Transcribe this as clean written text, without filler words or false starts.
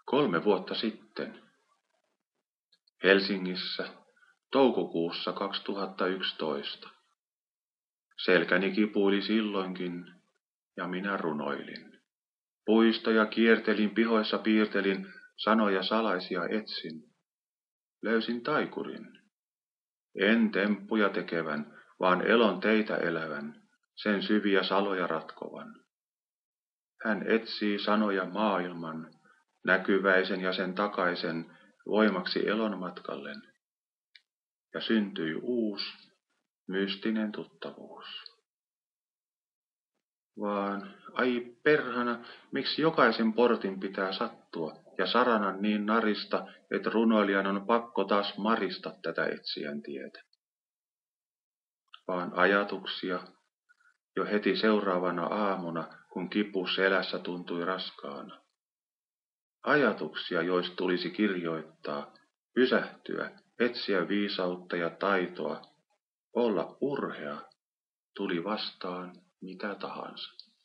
3 vuotta sitten, Helsingissä, toukokuussa 2011. Selkäni kipuili silloinkin, ja minä runoilin. Puistoja kiertelin, pihoissa piirtelin, sanoja salaisia etsin. Löysin taikurin. En temppuja tekevän, vaan elon teitä elävän, sen syviä saloja ratkovan. Hän etsii sanoja maailman, näkyväisen ja sen takaisen, voimaksi elon matkallen. Ja syntyi uusi, mystinen tuttavuus. Vaan, ai perhana, miksi jokaisen portin pitää sattua, ja saranan niin narista, että runoilijan on pakko taas marista tätä etsijän tietä. Vaan ajatuksia, jo heti seuraavana aamuna, kun kipu selässä tuntui raskaana. Ajatuksia, joista tulisi kirjoittaa, pysähtyä, etsiä viisautta ja taitoa, olla urhea, tuli vastaan mitä tahansa.